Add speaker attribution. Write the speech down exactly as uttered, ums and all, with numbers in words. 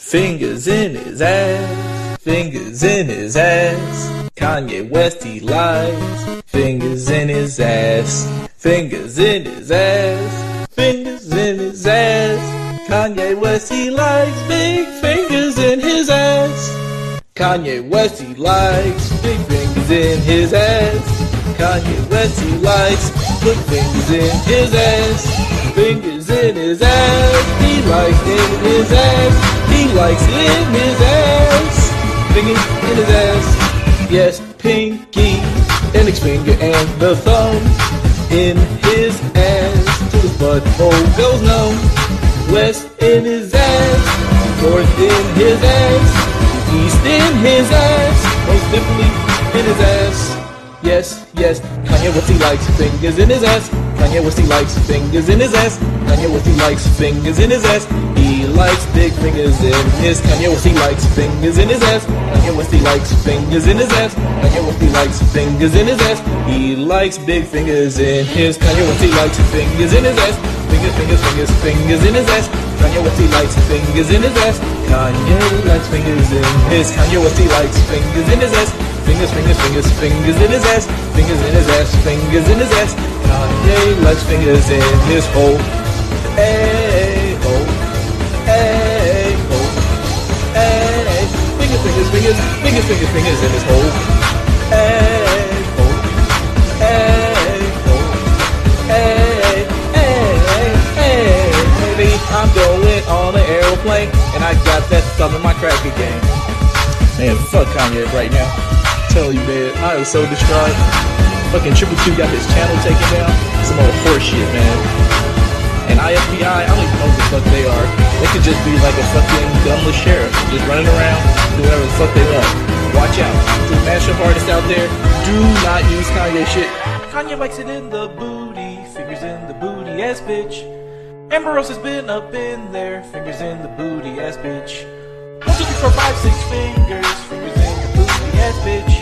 Speaker 1: Fingers in his ass, fingers in his ass. Kanye West, he likes fingers in his ass, fingers in his ass, fingers in his ass. Kanye West, he likes big fingers in his ass. Kanye West, he likes big fingers in his ass. Kanye West, he likes big fingers in his ass. Fingers in his ass, he likes in his ass. He likes in his ass. Fingers in his ass. Yes, pinky, index finger and the thumb in his ass. To his butthole goes numb. West in his ass. North in his ass. East in his ass. Most definitely in his ass. Yes, yes, Kanye West, he likes fingers in his ass. Kanye West, he likes fingers in his ass. Kanye West, he likes fingers in his ass. He likes big fingers in his. Kanye West, he likes fingers in his ass. Kanye West, he likes fingers in his ass. Kanye West, he likes fingers in his ass. He likes big fingers in his. Kanye West, he likes fingers in his ass. Fingers, fingers, fingers, fingers in his ass. Kanye West, he likes fingers in his ass. Kanye likes fingers in his. Kanye West, he likes fingers in his ass. Fingers, fingers, fingers, fingers in his ass. Fingers in his ass, fingers in his ass. Kanye likes fingers in his hole. Hey, oh, hey, oh, hey. Fingers, fingers, fingers, fingers, fingers, fingers in his hole. Hey, oh, hey, oh, hey, hey, hey, baby, I'm going on an aeroplane, and I got that thumb in my cracker game. Man, fuck Kanye right now. Tell you, man, I am so distraught. Fucking Triple Q got his channel taken down. Some old horse shit, man. And I F B I, I don't even know what the fuck they are. They could just be like a fucking gunless sheriff, just running around, do whatever the fuck they want. Watch out. To the mashup artists out there, do not use Kanye shit. Kanye likes it in the booty, fingers in the booty ass bitch. Amber Rose has been up in there, fingers in the booty ass bitch. One, two, three, four, five, six fingers, fingers in the booty ass bitch.